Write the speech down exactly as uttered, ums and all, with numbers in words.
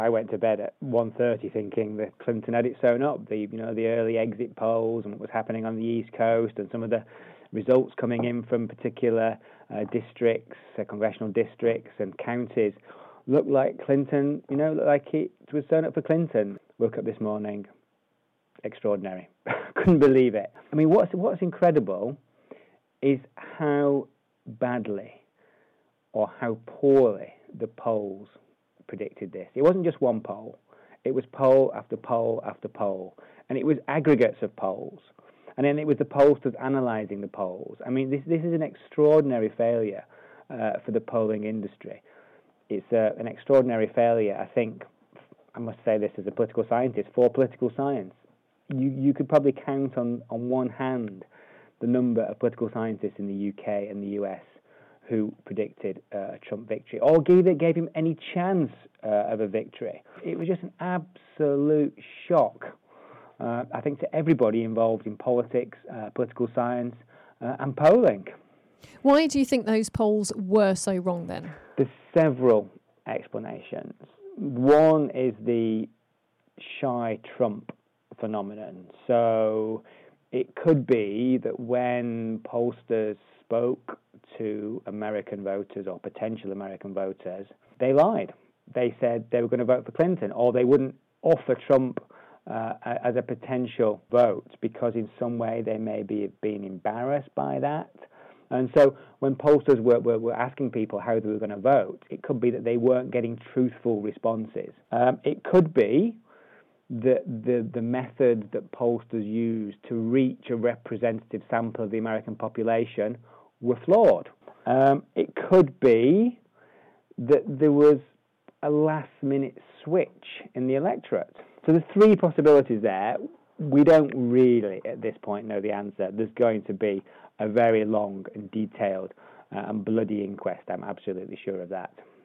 I went to bed at one thirty thinking that Clinton had it sewn up. The you know the early exit polls and what was happening on the East Coast and some of the results coming in from particular uh, districts, uh, congressional districts and counties looked like Clinton. You know, looked like it was sewn up for Clinton. Woke up this morning, extraordinary. Couldn't believe it. I mean, what's what's incredible is how badly or how poorly the polls predicted this. It wasn't just one poll. It was poll after poll after poll. And it was aggregates of polls. And then it was the pollsters analysing the polls. I mean, this this is an extraordinary failure uh, for the polling industry. It's uh, an extraordinary failure, I think, I must say this as a political scientist, for political science. You you could probably count on, on one hand the number of political scientists in the U K and the U S who predicted uh, a Trump victory, or gave it gave him any chance uh, of a victory. It was just an absolute shock, uh, I think, to everybody involved in politics, uh, political science, uh, and polling. Why do you think those polls were so wrong then? There's several explanations. One is the shy Trump phenomenon. So it could be that when pollsters spoke to American voters or potential American voters, they lied. They said they were going to vote for Clinton, or they wouldn't offer Trump uh, as a potential vote because in some way they may be being embarrassed by that. And so when pollsters were, were, were asking people how they were going to vote, it could be that they weren't getting truthful responses. Um, it could be that the, the methods that pollsters use to reach a representative sample of the American population were flawed. Um, it could be that there was a last-minute switch in the electorate. So there's three possibilities there. We don't really, at this point, know the answer. There's going to be a very long and detailed uh, and bloody inquest. I'm absolutely sure of that.